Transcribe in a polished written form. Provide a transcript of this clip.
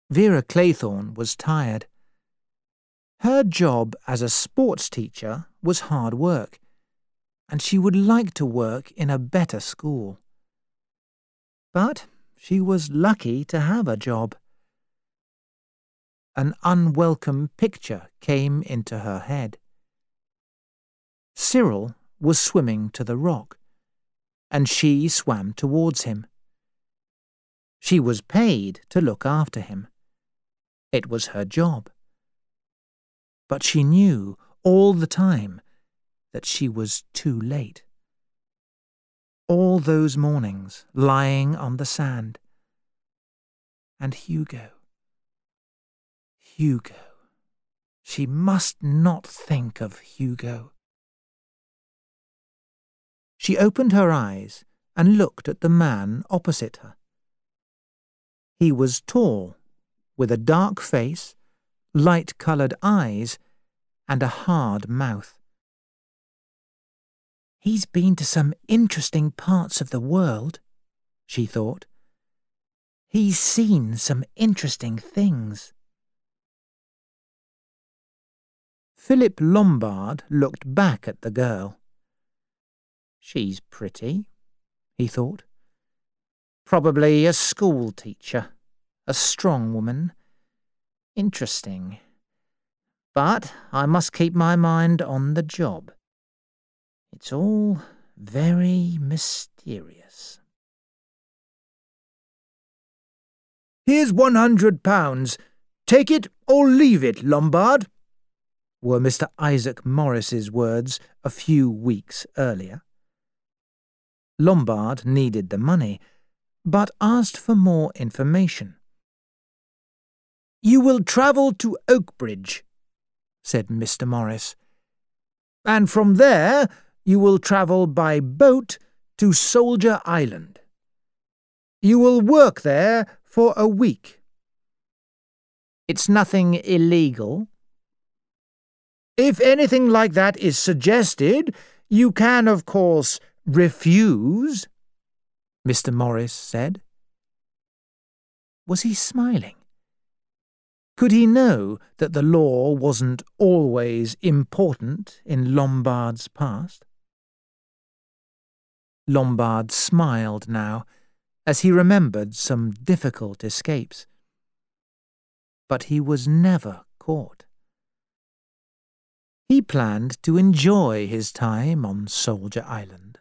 Vera Claythorne was tired. Her job as a sports teacher was hard work, and she would like to work in a better school. But she was lucky to have a job. An unwelcome picture came into her head. Cyril was swimming to the rock, and she swam towards him. She was paid to look after him. It was her job. But she knew all the time that she was too late. All those mornings lying on the sand. And Hugo. She must not think of Hugo. She opened her eyes and looked at the man opposite her. He was tall, with a dark face, light-coloured eyes, and a hard mouth. He's been to some interesting parts of the world, she thought. He's seen some interesting things. Philip Lombard looked back at the girl. She's pretty, he thought. Probably a school teacher, a strong woman. Interesting. But I must keep my mind on the job. It's all very mysterious. "Here's £100. Take it or leave it, Lombard," were Mr. Isaac Morris's words a few weeks earlier. Lombard needed the money, but asked for more information. "You will travel to Oakbridge," said Mr. Morris, "and from there you will travel by boat to Soldier Island. You will work there for a week. It's nothing illegal. If anything like that is suggested, you can, of course, refuse," Mr. Morris said. Was he smiling? Could he know that the law wasn't always important in Lombard's past? Lombard smiled now, as he remembered some difficult escapes. But he was never caught. He planned to enjoy his time on Soldier Island.